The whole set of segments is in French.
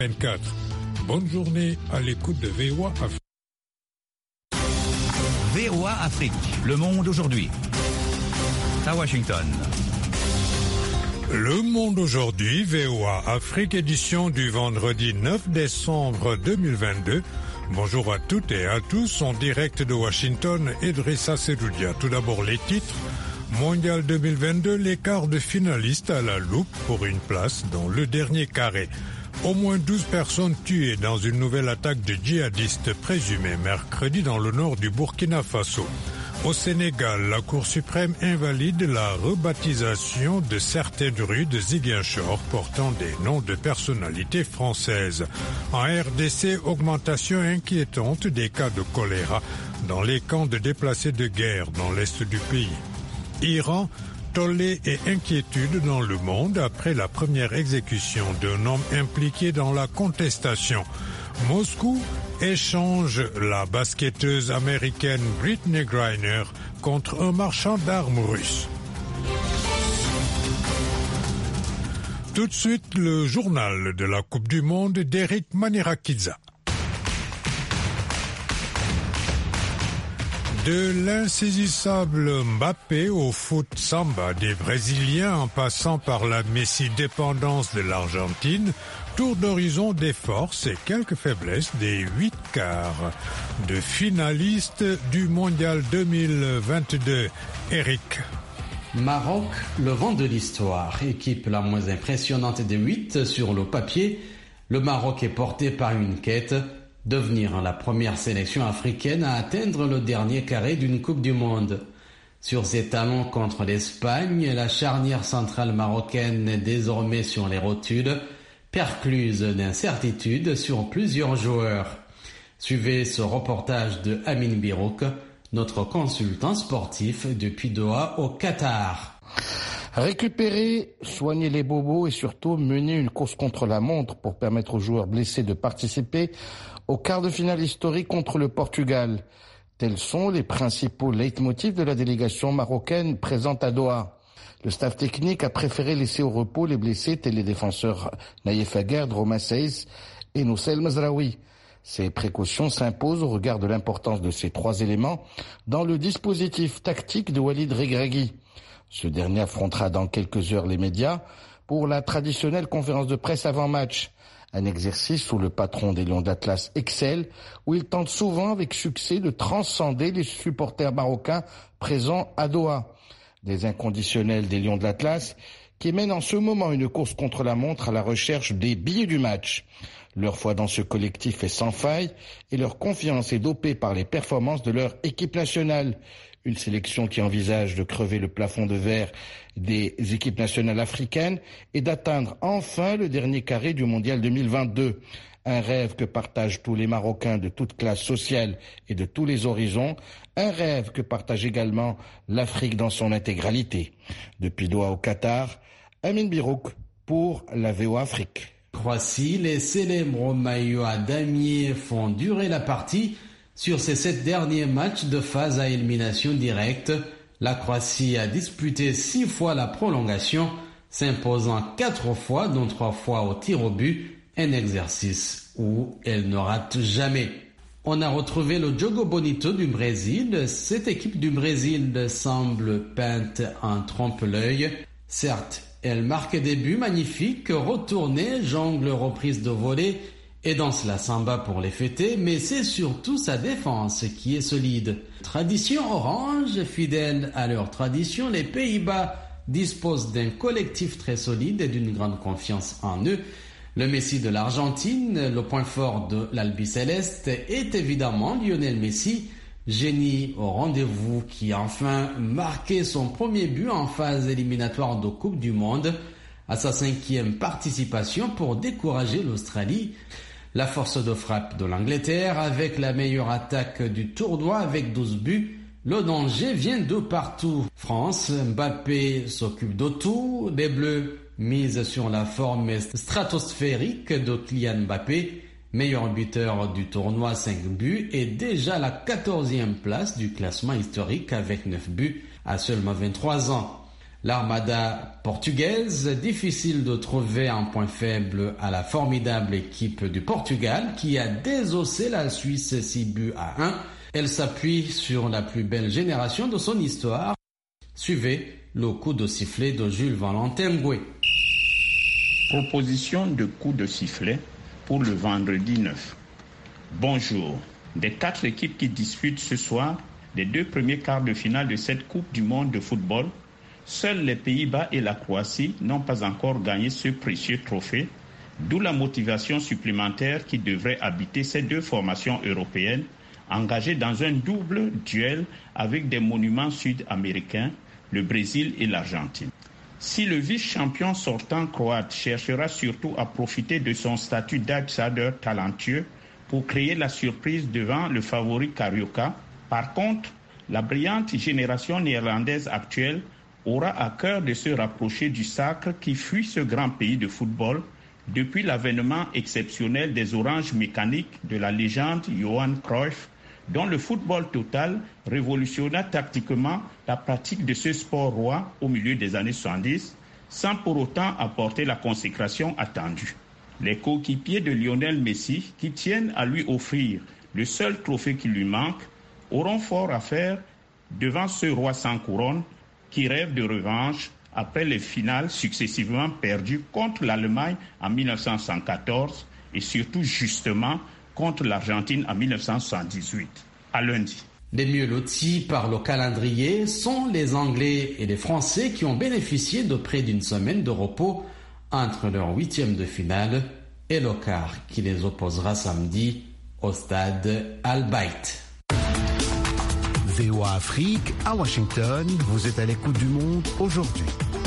24. Bonne journée à l'écoute de VOA Afrique. VOA Afrique, le monde aujourd'hui. À Washington. Le monde aujourd'hui, VOA Afrique, édition du vendredi 9 décembre 2022. Bonjour à toutes et à tous, en direct de Washington, Idrissa Seloudia. Tout d'abord les titres. Mondial 2022, les quarts de finalistes à la loupe pour une place dans le dernier carré. Au moins 12 personnes tuées dans une nouvelle attaque de djihadistes présumés mercredi dans le nord du Burkina Faso. Au Sénégal, la Cour suprême invalide la rebaptisation de certaines rues de Ziguinchor portant des noms de personnalités françaises. En RDC, augmentation inquiétante des cas de choléra dans les camps de déplacés de guerre dans l'est du pays. Iran, tollé et inquiétude dans le monde après la première exécution d'un homme impliqué dans la contestation. Moscou échange la basketteuse américaine Brittney Griner contre un marchand d'armes russe. Tout de suite, le journal de la Coupe du Monde d'Eric Manirakidza. De l'insaisissable Mbappé au foot samba des Brésiliens en passant par la Messi-dépendance de l'Argentine, tour d'horizon des forces et quelques faiblesses des 8 quarts de finalistes du Mondial 2022. Eric. Maroc, le vent de l'histoire, équipe la moins impressionnante des 8 sur le papier. Le Maroc est porté par une quête. Devenir la première sélection africaine à atteindre le dernier carré d'une Coupe du Monde. Sur ses talons contre l'Espagne, la charnière centrale marocaine est désormais sur les rotules, percluse d'incertitudes sur plusieurs joueurs. Suivez ce reportage de Amin Birouk, notre consultant sportif depuis Doha au Qatar. Récupérer, soigner les bobos et surtout mener une course contre la montre pour permettre aux joueurs blessés de participer au quart de finale historique contre le Portugal. Tels sont les principaux leitmotifs de la délégation marocaine présente à Doha. Le staff technique a préféré laisser au repos les blessés tels les défenseurs Naïef Aguerd, Romain Saiz et Noussel Mazraoui. Ces précautions s'imposent au regard de l'importance de ces 3 éléments dans le dispositif tactique de Walid Regragui. Ce dernier affrontera dans quelques heures les médias pour la traditionnelle conférence de presse avant match. Un exercice sous le patron des Lions d'Atlas excelle, où il tente souvent avec succès de transcender les supporters marocains présents à Doha. Des inconditionnels des Lions de l'Atlas qui mènent en ce moment une course contre la montre à la recherche des billets du match. Leur foi dans ce collectif est sans faille et leur confiance est dopée par les performances de leur équipe nationale. Une sélection qui envisage de crever le plafond de verre des équipes nationales africaines et d'atteindre enfin le dernier carré du Mondial 2022. Un rêve que partagent tous les Marocains de toute classe sociale et de tous les horizons. Un rêve que partage également l'Afrique dans son intégralité. Depuis Doha au Qatar, Amin Birouk pour la VOA Afrique. Croatie, les célèbres maillots à damier font durer la partie. Sur ces 7 derniers matchs de phase à élimination directe, la Croatie a disputé 6 fois la prolongation, s'imposant 4 fois, dont 3 fois au tir au but, un exercice où elle ne rate jamais. On a retrouvé le Jogo Bonito du Brésil. Cette équipe du Brésil semble peinte en trompe-l'œil. Certes, elle marque des buts magnifiques, retournée, jongle reprise de volée, et danse la samba pour les fêter, mais c'est surtout sa défense qui est solide. Tradition orange, fidèle à leur tradition, les Pays-Bas disposent d'un collectif très solide et d'une grande confiance en eux. Le Messi de l'Argentine, le point fort de l'Albiceleste, est évidemment Lionel Messi, génie au rendez-vous qui a enfin marqué son premier but en phase éliminatoire de Coupe du Monde à sa 5e participation pour décourager l'Australie. La force de frappe de l'Angleterre avec la meilleure attaque du tournoi avec 12 buts. Le danger vient de partout. France, Mbappé s'occupe de tout. Les Bleus misent sur la forme stratosphérique de Kylian Mbappé, meilleur buteur du tournoi, 5 buts et déjà la 14e place du classement historique avec 9 buts à seulement 23 ans. L'Armada portugaise, difficile de trouver un point faible à la formidable équipe du Portugal qui a désossé la Suisse 6-1. Elle s'appuie sur la plus belle génération de son histoire. Suivez le coup de sifflet de Jules Valentin Ngoué. Proposition de coup de sifflet pour le vendredi 9. Bonjour. Des 4 équipes qui disputent ce soir les 2 premiers quarts de finale de cette Coupe du monde de football, seuls les Pays-Bas et la Croatie n'ont pas encore gagné ce précieux trophée, d'où la motivation supplémentaire qui devrait habiter ces 2 formations européennes engagées dans un double duel avec des monuments sud-américains, le Brésil et l'Argentine. Si le vice-champion sortant croate cherchera surtout à profiter de son statut d'outsider talentueux pour créer la surprise devant le favori Carioca, par contre, la brillante génération néerlandaise actuelle aura à cœur de se rapprocher du sacre qui fuit ce grand pays de football depuis l'avènement exceptionnel des oranges mécaniques de la légende Johan Cruyff, dont le football total révolutionna tactiquement la pratique de ce sport roi au milieu des années 70, sans pour autant apporter la consécration attendue. Les coéquipiers de Lionel Messi, qui tiennent à lui offrir le seul trophée qui lui manque, auront fort à faire devant ce roi sans couronne qui rêve de revanche après les finales successivement perdues contre l'Allemagne en 1974 et surtout justement contre l'Argentine en 1978. À lundi. Les mieux lotis par le calendrier sont les Anglais et les Français qui ont bénéficié de près d'une semaine de repos entre leur 8e de finale et le quart qui les opposera samedi au stade Al Bayt. VOA Afrique à Washington, vous êtes à l'écoute du monde aujourd'hui.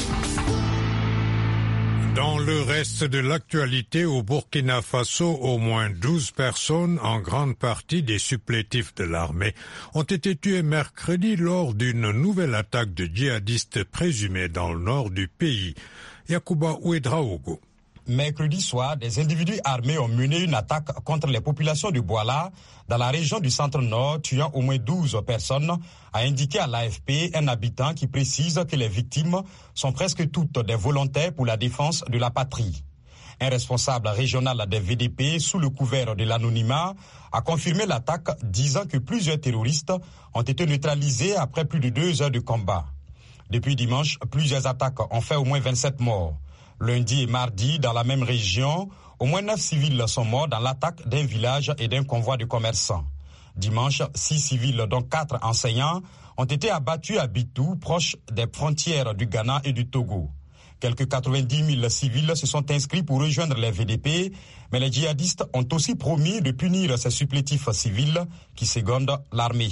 Dans le reste de l'actualité, au Burkina Faso, au moins 12 personnes, en grande partie des supplétifs de l'armée, ont été tuées mercredi lors d'une nouvelle attaque de djihadistes présumés dans le nord du pays. Yacouba Ouedraogo. Mercredi soir, des individus armés ont mené une attaque contre les populations du Bouala dans la région du centre-nord, tuant au moins 12 personnes, a indiqué à l'AFP un habitant qui précise que les victimes sont presque toutes des volontaires pour la défense de la patrie. Un responsable régional des VDP, sous le couvert de l'anonymat, a confirmé l'attaque, disant que plusieurs terroristes ont été neutralisés après plus de 2 heures de combat. Depuis dimanche, plusieurs attaques ont fait au moins 27 morts. Lundi et mardi, dans la même région, au moins 9 civils sont morts dans l'attaque d'un village et d'un convoi de commerçants. Dimanche, 6 civils, dont 4 enseignants, ont été abattus à Bitou, proche des frontières du Ghana et du Togo. Quelques 90 000 civils se sont inscrits pour rejoindre les VDP, mais les djihadistes ont aussi promis de punir ces supplétifs civils qui secondent l'armée.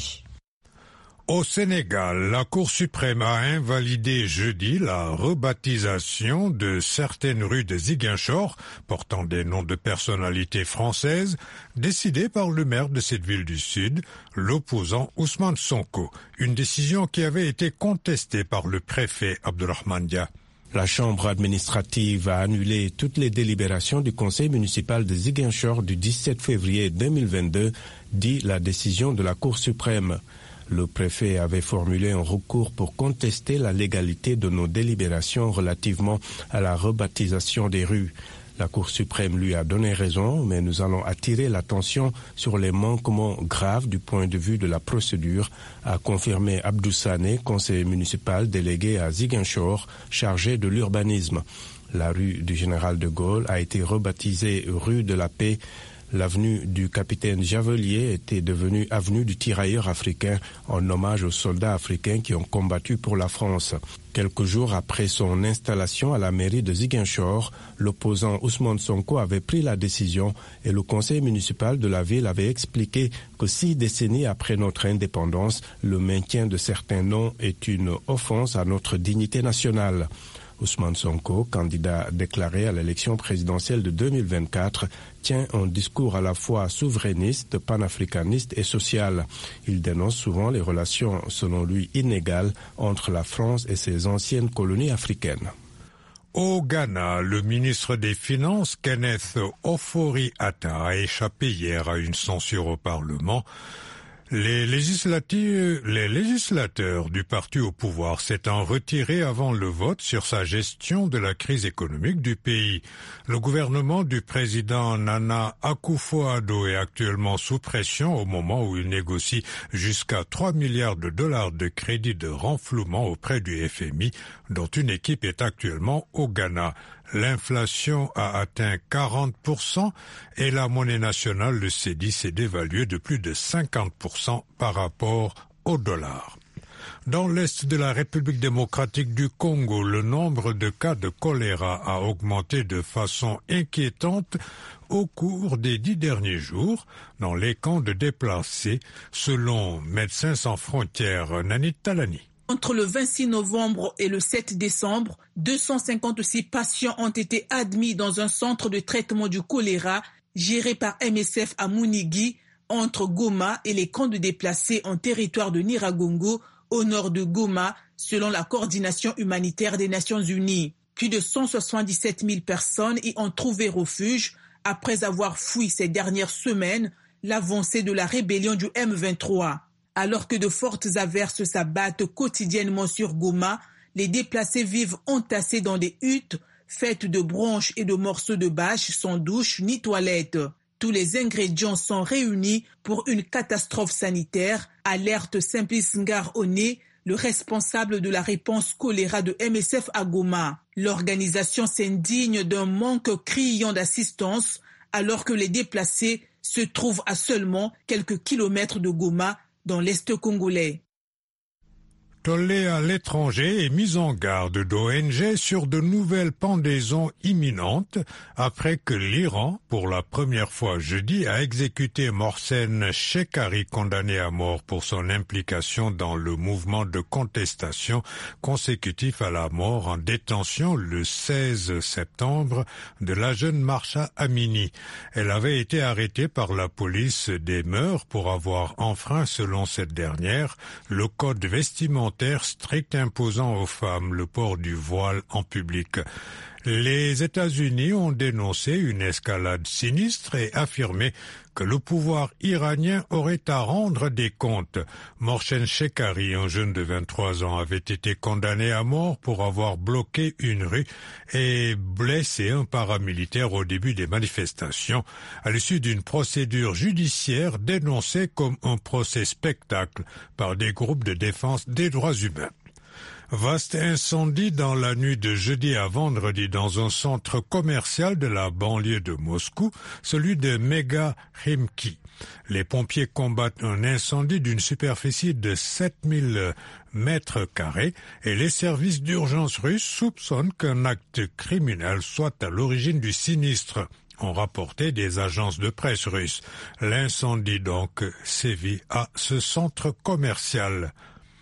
Au Sénégal, la Cour suprême a invalidé jeudi la rebaptisation de certaines rues de Ziguinchor, portant des noms de personnalités françaises, décidée par le maire de cette ville du Sud, l'opposant Ousmane Sonko, une décision qui avait été contestée par le préfet Abdourahmane Dia. La chambre administrative a annulé toutes les délibérations du conseil municipal de Ziguinchor du 17 février 2022, dit la décision de la Cour suprême. Le préfet avait formulé un recours pour contester la légalité de nos délibérations relativement à la rebaptisation des rues. La Cour suprême lui a donné raison, mais nous allons attirer l'attention sur les manquements graves du point de vue de la procédure, a confirmé Abdou Sané, conseiller municipal délégué à Ziguinchor, chargé de l'urbanisme. La rue du Général de Gaulle a été rebaptisée rue de la Paix. L'avenue du capitaine Javelier était devenue avenue du tirailleur africain en hommage aux soldats africains qui ont combattu pour la France. Quelques jours après son installation à la mairie de Ziguinchor, l'opposant Ousmane Sonko avait pris la décision et le conseil municipal de la ville avait expliqué que 6 décennies après notre indépendance, le maintien de certains noms est une offense à notre dignité nationale. Ousmane Sonko, candidat déclaré à l'élection présidentielle de 2024, tient un discours à la fois souverainiste, panafricaniste et social. Il dénonce souvent les relations, selon lui, inégales entre la France et ses anciennes colonies africaines. Au Ghana, le ministre des Finances, Kenneth Ofori-Atta, a échappé hier à une censure au Parlement. Les législateurs du parti au pouvoir s'étant retirés avant le vote sur sa gestion de la crise économique du pays. Le gouvernement du président Nana Akufo-Addo est actuellement sous pression au moment où il négocie jusqu'à 3 milliards de dollars de crédits de renflouement auprès du FMI, dont une équipe est actuellement au Ghana. L'inflation a atteint 40% et la monnaie nationale, le cedi, s'est dévaluée de plus de 50% par rapport au dollar. Dans l'est de la République démocratique du Congo, le nombre de cas de choléra a augmenté de façon inquiétante au cours des 10 derniers jours dans les camps de déplacés, selon Médecins sans frontières. Nanit Talani. Entre le 26 novembre et le 7 décembre, 256 patients ont été admis dans un centre de traitement du choléra géré par MSF à Mounigui, entre Goma et les camps de déplacés en territoire de Nyiragongo, au nord de Goma, selon la coordination humanitaire des Nations Unies. Plus de 177 000 personnes y ont trouvé refuge après avoir fui ces dernières semaines l'avancée de la rébellion du M23. Alors que de fortes averses s'abattent quotidiennement sur Goma, les déplacés vivent entassés dans des huttes faites de branches et de morceaux de bâches sans douche ni toilette. Tous les ingrédients sont réunis pour une catastrophe sanitaire, alerte Simplice Ngar-Oné, le responsable de la réponse choléra de MSF à Goma. L'organisation s'indigne d'un manque criant d'assistance alors que les déplacés se trouvent à seulement quelques kilomètres de Goma, dans l'Est congolais. Tollé à l'étranger et mise en garde d'ONG sur de nouvelles pendaisons imminentes après que l'Iran, pour la première fois jeudi, a exécuté Mohsen Shekhari, condamné à mort pour son implication dans le mouvement de contestation consécutif à la mort en détention le 16 septembre de la jeune Mahsa Amini. Elle avait été arrêtée par la police des mœurs pour avoir enfreint, selon cette dernière, le code vestimentaire strict imposant aux femmes le port du voile en public. Les États-Unis ont dénoncé une escalade sinistre et affirmé que le pouvoir iranien aurait à rendre des comptes. Mohsen Shekhari, un jeune de 23 ans, avait été condamné à mort pour avoir bloqué une rue et blessé un paramilitaire au début des manifestations, à l'issue d'une procédure judiciaire dénoncée comme un procès spectacle par des groupes de défense des droits humains. Vaste incendie dans la nuit de jeudi à vendredi dans un centre commercial de la banlieue de Moscou, celui de Mega Rimki. Les pompiers combattent un incendie d'une superficie de 7000 mètres carrés et les services d'urgence russes soupçonnent qu'un acte criminel soit à l'origine du sinistre, ont rapporté des agences de presse russes. L'incendie donc sévit à ce centre commercial.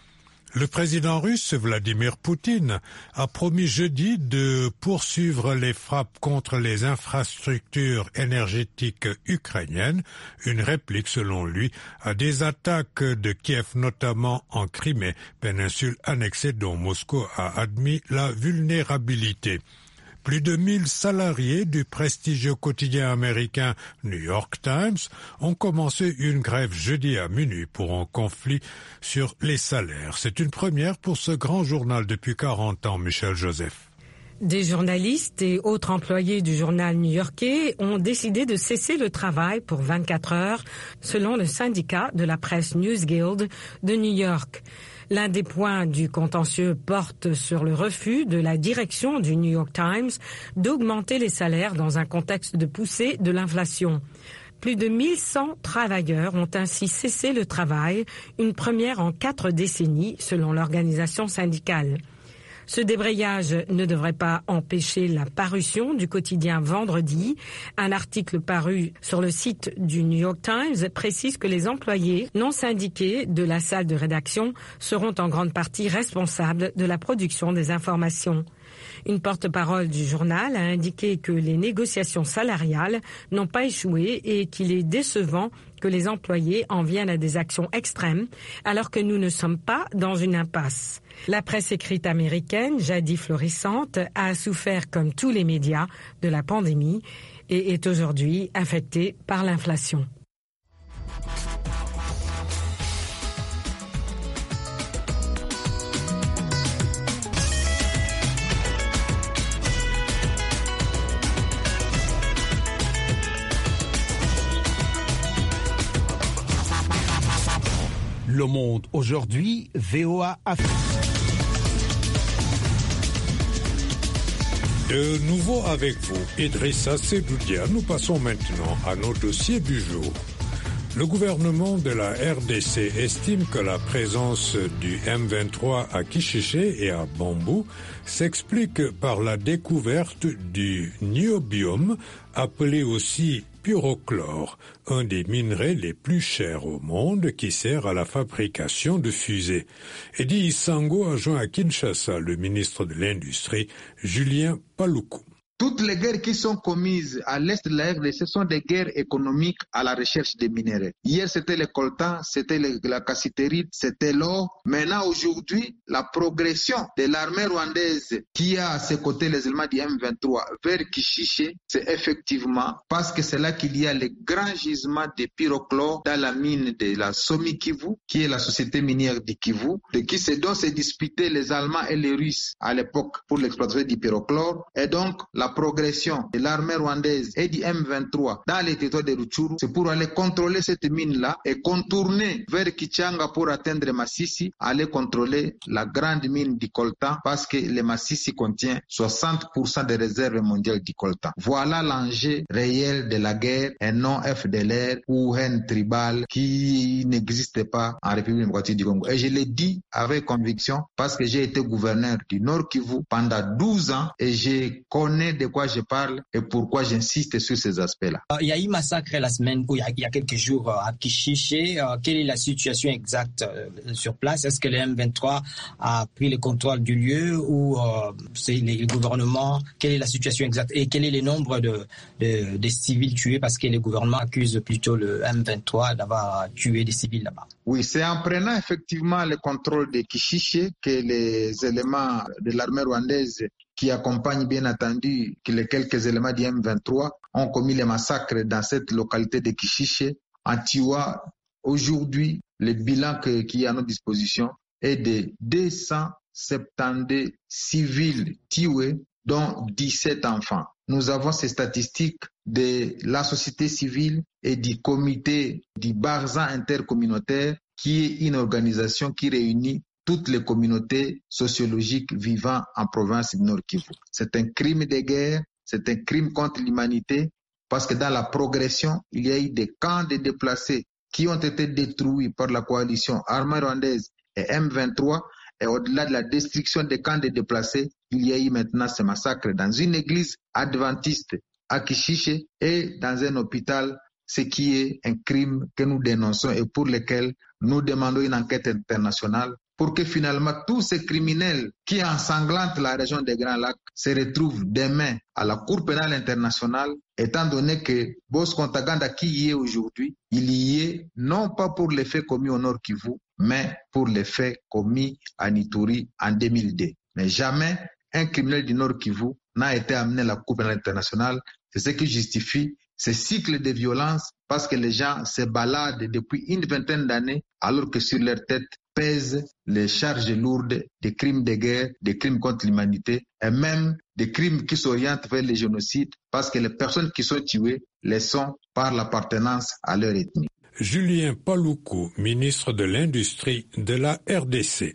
Le président russe Vladimir Poutine a promis jeudi de poursuivre les frappes contre les infrastructures énergétiques ukrainiennes, une réplique selon lui à des attaques de Kiev, notamment en Crimée, péninsule annexée dont Moscou a admis la vulnérabilité. Plus de 1000 salariés du prestigieux quotidien américain New York Times ont commencé une grève jeudi à minuit pour un conflit sur les salaires. C'est une première pour ce grand journal depuis 40 ans, Michel Joseph. Des journalistes et autres employés du journal new-yorkais ont décidé de cesser le travail pour 24 heures, selon le syndicat de la presse News Guild de New York. L'un des points du contentieux porte sur le refus de la direction du New York Times d'augmenter les salaires dans un contexte de poussée de l'inflation. Plus de 1100 travailleurs ont ainsi cessé le travail, une première en 4 décennies, selon l'organisation syndicale. Ce débrayage ne devrait pas empêcher la parution du quotidien Vendredi. Un article paru sur le site du New York Times précise que les employés non syndiqués de la salle de rédaction seront en grande partie responsables de la production des informations. Une porte-parole du journal a indiqué que les négociations salariales n'ont pas échoué et qu'il est décevant que les employés en viennent à des actions extrêmes alors que nous ne sommes pas dans une impasse. La presse écrite américaine, jadis florissante, a souffert comme tous les médias de la pandémie et est aujourd'hui affectée par l'inflation. Le Monde aujourd'hui, VOA Afrique. De nouveau avec vous, Idrissa Sedoudia. Nous passons maintenant à nos dossiers du jour. Le gouvernement de la RDC estime que la présence du M23 à Kishiché et à Bambou s'explique par la découverte du niobium, appelé aussi pyrochlore, un des minerais les plus chers au monde qui sert à la fabrication de fusées. Eddie Isango a joint à Kinshasa le ministre de l'Industrie, Julien Paluku. Toutes les guerres qui sont commises à l'est de la RDC sont des guerres économiques à la recherche des minéraux. Hier, c'était le coltan, c'était la cassitérite, c'était l'or. Maintenant, aujourd'hui, la progression de l'armée rwandaise qui a à ses côtés les éléments du M23 vers Kishiché, c'est effectivement parce que c'est là qu'il y a les grands gisements de pyrochlore dans la mine de la Somi Kivu, qui est la société minière du Kivu, dont s'est disputé les Allemands et les Russes à l'époque pour l'exploitation du pyrochlore. Et donc, la progression de l'armée rwandaise et du M23 dans les territoires de Rutshuru, c'est pour aller contrôler cette mine-là et contourner vers Kichanga pour atteindre Masisi, aller contrôler la grande mine du coltan parce que le Masisi contient 60% des réserves mondiales du coltan. Voilà l'enjeu réel de la guerre et non FDLR ou haine tribale qui n'existe pas en République démocratique du Congo. Et je l'ai dit avec conviction parce que j'ai été gouverneur du Nord Kivu pendant 12 ans et je connais de quoi je parle et pourquoi j'insiste sur ces aspects-là. Il y a eu massacre la semaine, il y a quelques jours à Kishiché. Quelle est la situation exacte sur place? Est-ce que le M23 a pris le contrôle du lieu ou c'est le gouvernement? Quelle est la situation exacte et quel est le nombre de civils tués? Parce que le gouvernement accuse plutôt le M23 d'avoir tué des civils là-bas. Oui, c'est en prenant effectivement le contrôle de Kishiché que les éléments de l'armée rwandaise qui accompagnent bien entendu que les quelques éléments du M23 ont commis les massacres dans cette localité de Kishiché. En Tiwa, aujourd'hui, le bilan qui est à notre disposition est de 272 civils tués, dont 17 enfants. Nous avons ces statistiques de la société civile et du comité du Barza intercommunautaire, qui est une organisation qui réunit toutes les communautés sociologiques vivant en province du Nord Kivu. C'est un crime de guerre, c'est un crime contre l'humanité, parce que dans la progression, il y a eu des camps de déplacés qui ont été détruits par la coalition armée rwandaise et M23, et au-delà de la destruction des camps de déplacés, il y a eu maintenant ce massacre dans une église adventiste à Kishiché et dans un hôpital, ce qui est un crime que nous dénonçons et pour lequel nous demandons une enquête internationale pour que finalement tous ces criminels qui ensanglantent la région des Grands Lacs se retrouvent demain à la Cour pénale internationale, étant donné que Bosco Ntaganda qui y est aujourd'hui, il y est non pas pour les faits commis au Nord Kivu, mais pour les faits commis à Ituri en 2002. Mais jamais un criminel du Nord Kivu n'a été amené à la Cour pénale internationale. C'est ce qui justifie ce cycle de violence parce que les gens se baladent depuis une vingtaine d'années alors que sur leur tête pèsent les charges lourdes des crimes de guerre, des crimes contre l'humanité et même des crimes qui s'orientent vers les génocides parce que les personnes qui sont tuées les sont par l'appartenance à leur ethnie. Julien Paluku, ministre de l'Industrie de la RDC.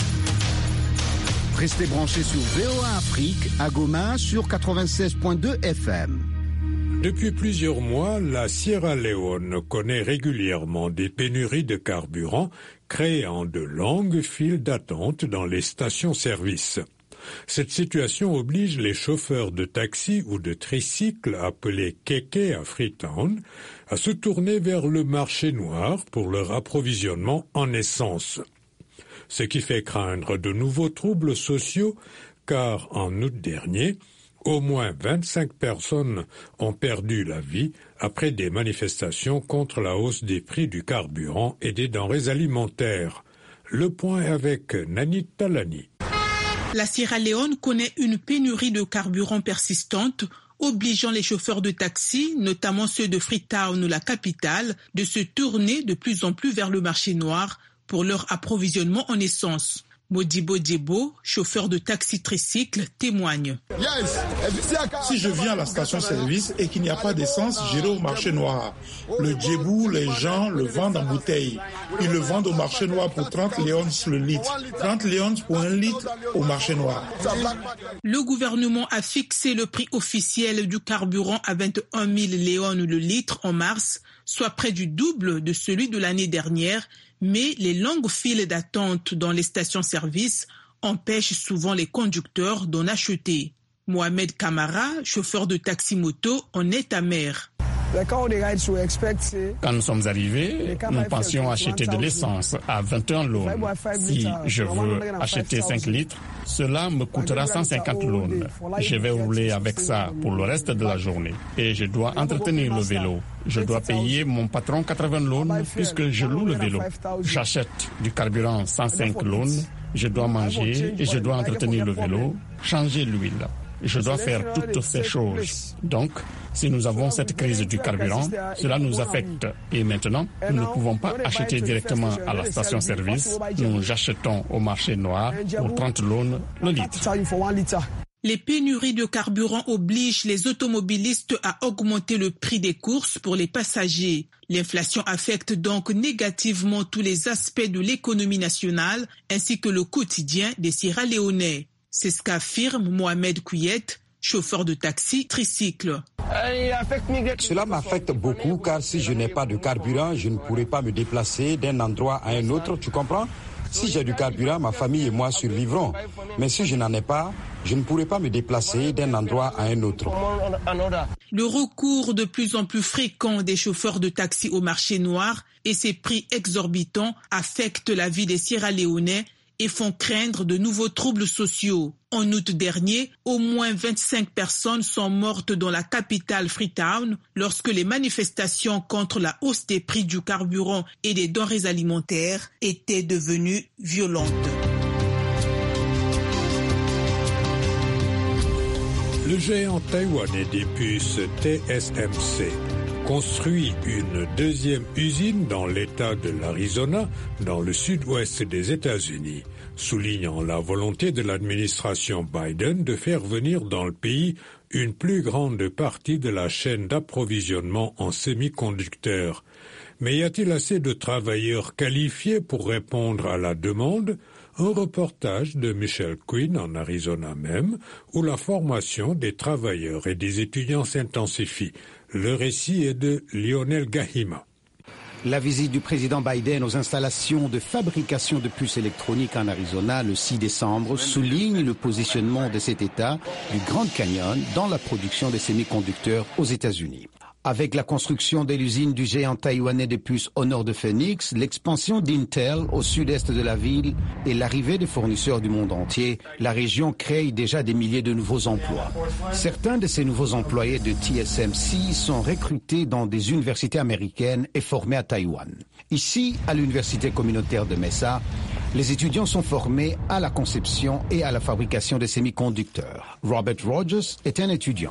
Restez branchés sur VOA Afrique à Goma sur 96.2 FM. Depuis plusieurs mois, la Sierra Leone connaît régulièrement des pénuries de carburant, créant de longues files d'attente dans les stations-service. Cette situation oblige les chauffeurs de taxi ou de tricycle appelés kéké à Freetown à se tourner vers le marché noir pour leur approvisionnement en essence. Ce qui fait craindre de nouveaux troubles sociaux car en août dernier, au moins 25 personnes ont perdu la vie après des manifestations contre la hausse des prix du carburant et des denrées alimentaires. Le point avec Nani Talani. La Sierra Leone connaît une pénurie de carburant persistante, obligeant les chauffeurs de taxi, notamment ceux de Freetown, la capitale, de se tourner de plus en plus vers le marché noir pour leur approvisionnement en essence. Modibo Djebo, chauffeur de taxi tricycle, témoigne. Si je viens à la station-service et qu'il n'y a pas d'essence, j'irai au marché noir. Le djebou, les gens le vendent en bouteille. Ils le vendent au marché noir pour 30 léons le litre. 30 léons pour 1 litre au marché noir. Le gouvernement a fixé le prix officiel du carburant à 21 000 léons le litre en mars, soit près du double de celui de l'année dernière. Mais les longues files d'attente dans les stations-service empêchent souvent les conducteurs d'en acheter. Mohamed Kamara, chauffeur de taxi-moto, en est amer. Quand nous sommes arrivés, nous pensions acheter de l'essence à 21 loans. Si je veux acheter 5 litres, cela me coûtera 150 loans. Je vais rouler avec ça pour le reste de la journée. Et je dois entretenir le vélo. Je dois payer mon patron 80 loans puisque je loue le vélo. J'achète du carburant 105 loans. Je dois manger et je dois entretenir le vélo, changer l'huile. Je dois faire toutes ces choses. Donc, si nous avons cette crise du carburant, cela nous affecte. Et maintenant, nous ne pouvons pas acheter directement à la station-service. Nous achetons au marché noir pour 30 loans le litre. Les pénuries de carburant obligent les automobilistes à augmenter le prix des courses pour les passagers. L'inflation affecte donc négativement tous les aspects de l'économie nationale ainsi que le quotidien des Sierra-Léonais. C'est ce qu'affirme Mohamed Kouyet, chauffeur de taxi tricycle. Cela m'affecte beaucoup car si je n'ai pas de carburant, je ne pourrai pas me déplacer d'un endroit à un autre, tu comprends? Si j'ai du carburant, ma famille et moi survivrons. Mais si je n'en ai pas, je ne pourrai pas me déplacer d'un endroit à un autre. Le recours de plus en plus fréquent des chauffeurs de taxi au marché noir et ses prix exorbitants affectent la vie des Sierra-Léonais et font craindre de nouveaux troubles sociaux. En août dernier, au moins 25 personnes sont mortes dans la capitale Freetown lorsque les manifestations contre la hausse des prix du carburant et des denrées alimentaires étaient devenues violentes. Le géant taïwanais des puces TSMC construit une deuxième usine dans l'État de l'Arizona, dans le sud-ouest des États-Unis, soulignant la volonté de l'administration Biden de faire venir dans le pays une plus grande partie de la chaîne d'approvisionnement en semi-conducteurs. Mais y a-t-il assez de travailleurs qualifiés pour répondre à la demande? Un reportage de Michelle Quinn en Arizona même, où la formation des travailleurs et des étudiants s'intensifie. Le récit est de Lionel Gahima. La visite du président Biden aux installations de fabrication de puces électroniques en Arizona le 6 décembre souligne le positionnement de cet État du Grand Canyon dans la production des semi-conducteurs aux États-Unis. Avec la construction de l'usine du géant taïwanais de puces au nord de Phoenix, l'expansion d'Intel au sud-est de la ville et l'arrivée des fournisseurs du monde entier, la région crée déjà des milliers de nouveaux emplois. Certains de ces nouveaux employés de TSMC sont recrutés dans des universités américaines et formés à Taïwan. Ici, à l'université communautaire de Mesa, les étudiants sont formés à la conception et à la fabrication de semi-conducteurs. Robert Rogers est un étudiant.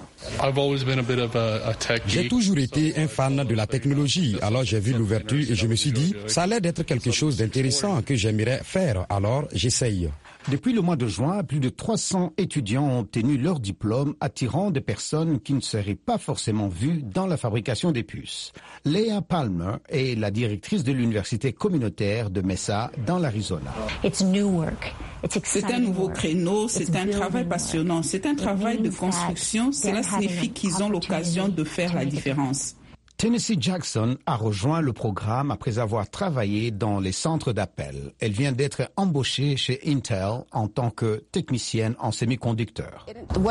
J'ai toujours été un fan de la technologie, alors j'ai vu l'ouverture et je me suis dit, ça a l'air d'être quelque chose d'intéressant que j'aimerais faire, alors j'essaye. Depuis le mois de juin, plus de 300 étudiants ont obtenu leur diplôme, attirant des personnes qui ne seraient pas forcément vues dans la fabrication des puces. Leah Palmer est la directrice de l'université communautaire de Mesa dans l'Arizona. C'est un nouveau créneau, c'est un travail passionnant, c'est un travail de construction. Cela signifie qu'ils ont l'occasion de faire la différence. Tennessee Jackson a rejoint le programme après avoir travaillé dans les centres d'appel. Elle vient d'être embauchée chez Intel en tant que technicienne en semi-conducteurs.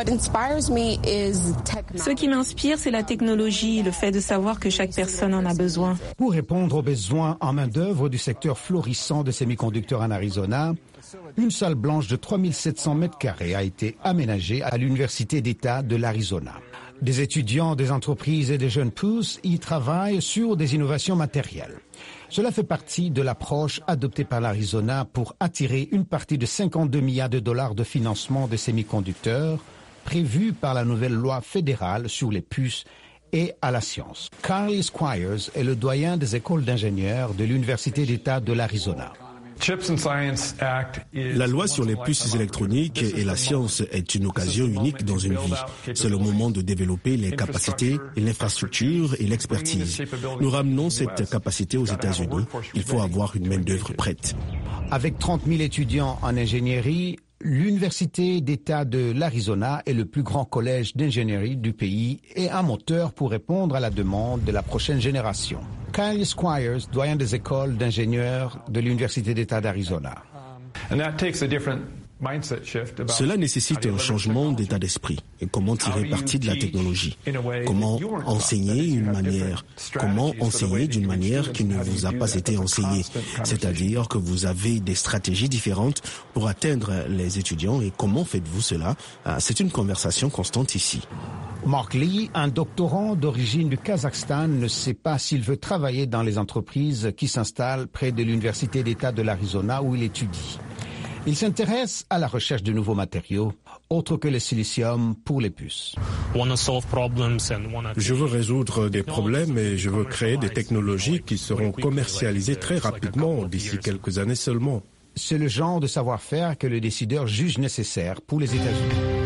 Ce qui m'inspire, c'est la technologie, le fait de savoir que chaque personne en a besoin. Pour répondre aux besoins en main-d'œuvre du secteur florissant de semi-conducteurs en Arizona, une salle blanche de 3700 m² a été aménagée à l'Université d'État de l'Arizona. Des étudiants, des entreprises et des jeunes pousses y travaillent sur des innovations matérielles. Cela fait partie de l'approche adoptée par l'Arizona pour attirer une partie de 52 milliards de dollars de financement des semi-conducteurs prévue par la nouvelle loi fédérale sur les puces et à la science. Carly Squires est le doyen des écoles d'ingénieurs de l'Université d'État de l'Arizona. La loi sur les puces électroniques et la science est une occasion unique dans une vie. C'est le moment de développer les capacités, l'infrastructure et l'expertise. Nous ramenons cette capacité aux États-Unis. Il faut avoir une main-d'œuvre prête. Avec 30 000 étudiants en ingénierie, l'Université d'État de l'Arizona est le plus grand collège d'ingénierie du pays et un moteur pour répondre à la demande de la prochaine génération. Kyle Squires, doyen des écoles d'ingénieurs de l'Université d'État d'Arizona. Cela nécessite un changement d'état d'esprit et comment tirer parti de la technologie. Comment enseigner d'une manière qui ne vous a pas été enseignée. C'est-à-dire que vous avez des stratégies différentes pour atteindre les étudiants et comment faites-vous cela? C'est une conversation constante ici. Mark Lee, un doctorant d'origine du Kazakhstan, ne sait pas s'il veut travailler dans les entreprises qui s'installent près de l'Université d'État de l'Arizona où il étudie. Il s'intéresse à la recherche de nouveaux matériaux, autres que le silicium pour les puces. Je veux résoudre des problèmes et je veux créer des technologies qui seront commercialisées très rapidement, d'ici quelques années seulement. C'est le genre de savoir-faire que le décideur juge nécessaire pour les États-Unis.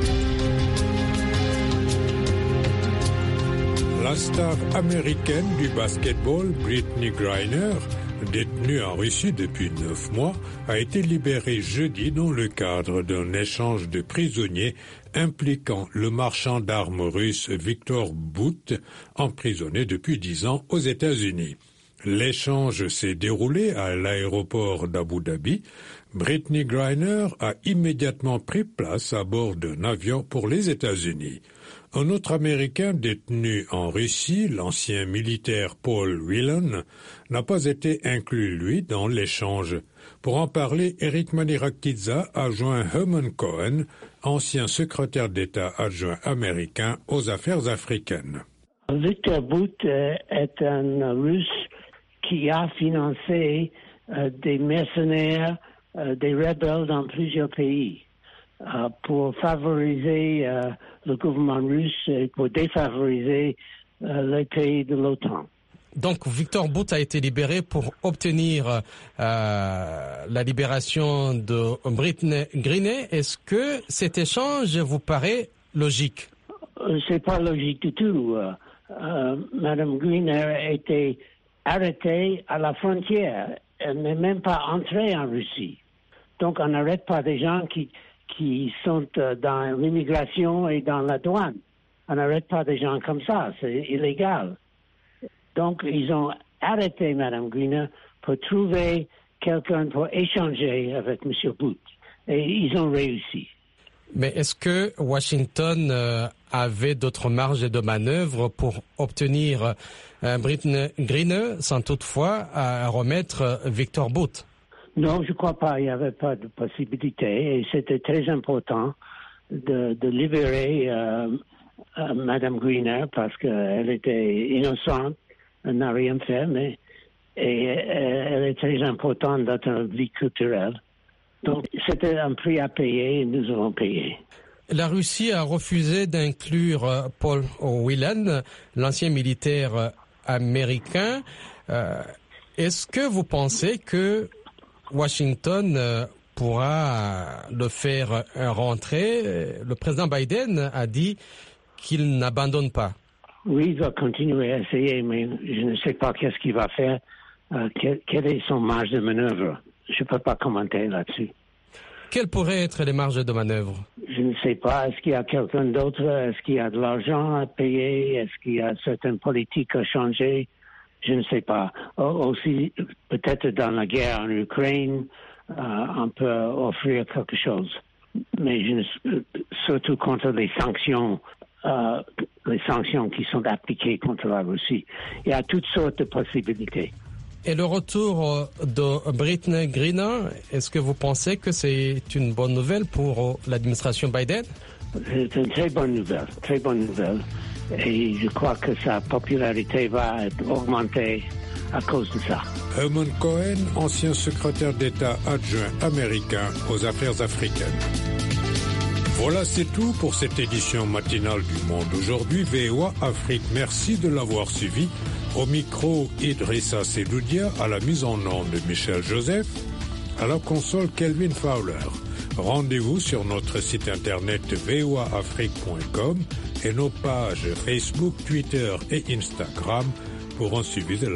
La star américaine du basketball, Brittney Griner, détenue en Russie depuis 9 mois, a été libérée jeudi dans le cadre d'un échange de prisonniers impliquant le marchand d'armes russe Viktor Bout, emprisonné depuis 10 ans aux États-Unis. L'échange s'est déroulé à l'aéroport d'Abu Dhabi. Brittney Griner a immédiatement pris place à bord d'un avion pour les États-Unis. Un autre Américain détenu en Russie, l'ancien militaire Paul Whelan, n'a pas été inclus, lui, dans l'échange. Pour en parler, Eric Manirakidze a joint Herman Cohen, ancien secrétaire d'État adjoint américain aux affaires africaines. Viktor Bout est un Russe qui a financé des mercenaires, des rebelles dans plusieurs pays pour favoriser le gouvernement russe et pour défavoriser les pays de l'OTAN. Donc Viktor Bout a été libéré pour obtenir la libération de Brittney Griner. Est-ce que cet échange vous paraît logique? C'est pas logique du tout. Madame Griner a été arrêtée à la frontière. Elle n'est même pas entrée en Russie. Donc on n'arrête pas des gens qui sont dans l'immigration et dans la douane. On n'arrête pas des gens comme ça, c'est illégal. Donc, ils ont arrêté Mme Griner pour trouver quelqu'un pour échanger avec M. Bout. Et ils ont réussi. Mais est-ce que Washington avait d'autres marges de manœuvre pour obtenir Brittney Griner sans toutefois remettre Viktor Bout? Non, je ne crois pas. Il n'y avait pas de possibilité. Et c'était très important de libérer Mme Griner parce qu'elle était innocente. Elle n'a rien fait, mais elle est très importante dans notre vie culturelle. Donc, c'était un prix à payer et nous avons payé. La Russie a refusé d'inclure Paul Whelan, l'ancien militaire américain. Est-ce que vous pensez que Washington pourra le faire rentrer? Le président Biden a dit qu'il n'abandonne pas. Oui, il va continuer à essayer, mais je ne sais pas qu'est-ce qu'il va faire. Quelle est son marge de manœuvre? Je ne peux pas commenter là-dessus. Quelles pourraient être les marges de manœuvre? Je ne sais pas. Est-ce qu'il y a quelqu'un d'autre? Est-ce qu'il y a de l'argent à payer? Est-ce qu'il y a certaines politiques à changer? Je ne sais pas. Aussi, peut-être dans la guerre en Ukraine, on peut offrir quelque chose. Mais surtout contre les sanctions qui sont appliquées contre la Russie. Il y a toutes sortes de possibilités. Et le retour de Brittney Griner, est-ce que vous pensez que c'est une bonne nouvelle pour l'administration Biden? C'est une très bonne nouvelle. Et je crois que sa popularité va augmenter à cause de ça. Herman Cohen, ancien secrétaire d'État adjoint américain aux affaires africaines. Voilà, c'est tout pour cette édition matinale du Monde aujourd'hui. VOA Afrique, merci de l'avoir suivi. Au micro, Idrissa Seloudia, à la mise en onde de Michel Joseph. À la console, Kelvin Fowler. Rendez-vous sur notre site internet voaafrique.com et nos pages Facebook, Twitter et Instagram pour un suivi de